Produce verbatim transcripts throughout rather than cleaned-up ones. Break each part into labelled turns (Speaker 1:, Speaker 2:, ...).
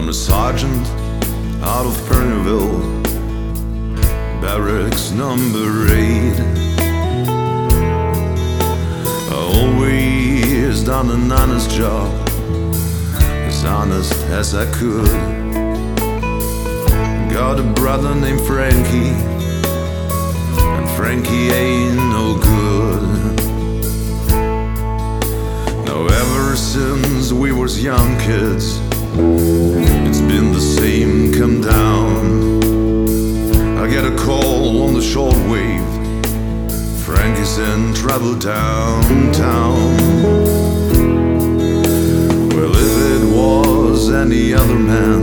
Speaker 1: I'm a sergeant out of Pernyville, barracks number eight. I always done an honest job, as honest as I could. Got a brother named Frankie, and Frankie ain't no good. Now ever since we was young kids, it's been the same come down. I get a call on the shortwave, Frankie's in trouble downtown. Well, if it was any other man,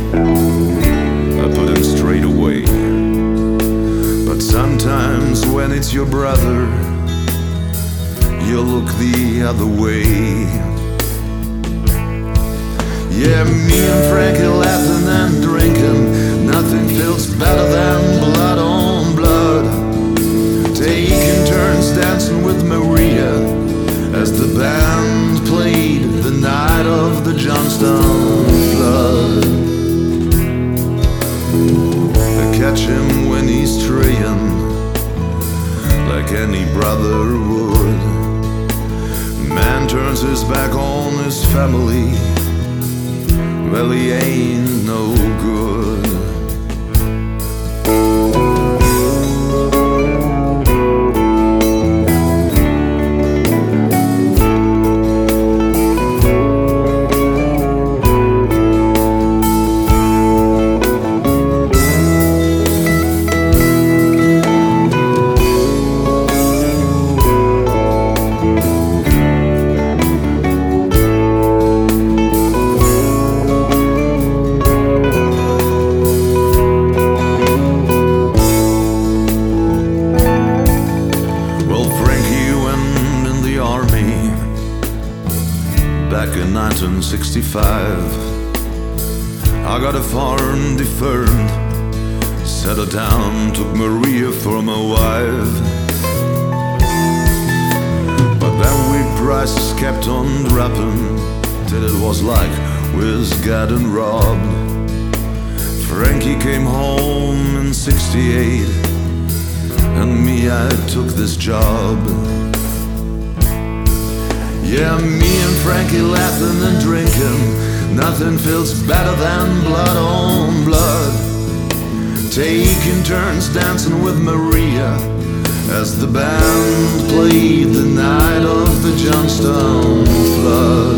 Speaker 1: I put him straight away. But sometimes when it's your brother, you look the other way. Yeah, me and Frankie laughing and drinking, nothing feels better than blood on blood. Taking turns dancing with Maria as the band played the night of the Johnstown flood. I catch him when he's straying, like any brother would. Man turns his back on his family, well, he ain't no good. Back in nineteen sixty-five, I got a farm deferred, settled down, took Maria for my wife. But then we prices kept on dropping, till it was like we was getting robbed. Frankie came home in sixty-eight, and me, I took this job. Yeah, me and Frankie laughing and drinking, nothing feels better than blood on blood. Taking turns dancing with Maria as the band played the night of the Johnstown flood.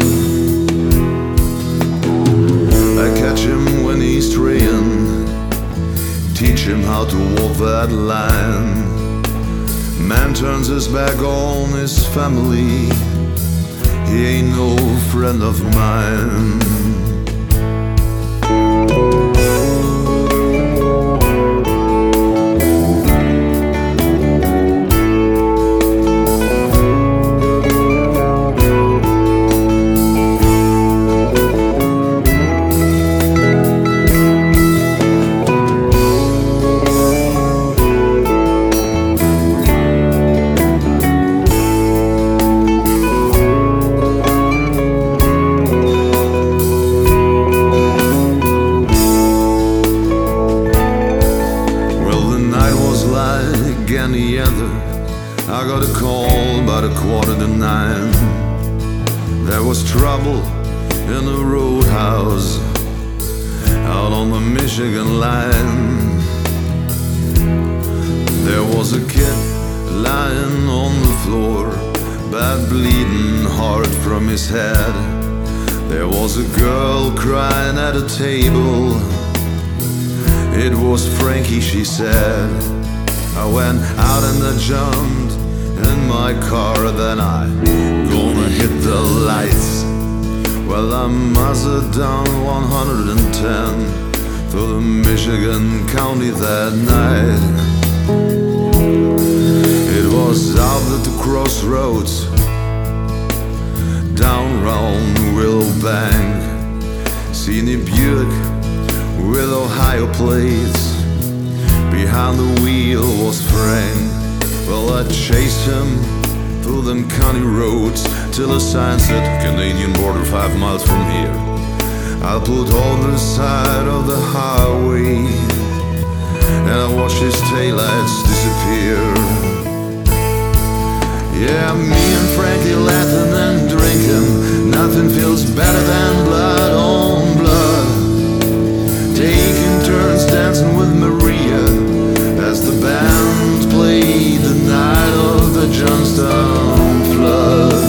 Speaker 1: I catch him when he's straying, teach him how to walk that line. Man turns his back on his family, he ain't no friend of mine. Any other, I got a call about a quarter to nine. There was trouble in the roadhouse out on the Michigan line. There was a kid lying on the floor, bad bleeding hard from his head. There was a girl crying at a table, it was Frankie, she said. I went out and I jumped in my car, then I gonna hit the lights. Well, I muzzled down one hundred ten through the Michigan County that night. It was out at the crossroads, down round Willow Bank. Seen a Buick with Ohio plates, behind the wheel was Frank. Well, I chased him through them county roads till a sign said Canadian border five miles from here. I'll put on the side of the highway, and I watch his taillights disappear. Yeah, me and Frankie laughing and drinking, nothing feels better than blood on blood. Taking turns dancing with Maria as the band played the night of the Johnstown flood.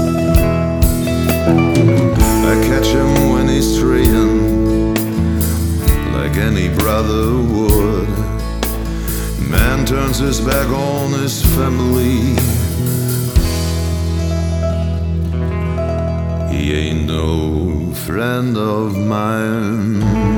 Speaker 1: I catch him when he's trading, like any brother would. Man turns his back on his family. He ain't no friend of mine.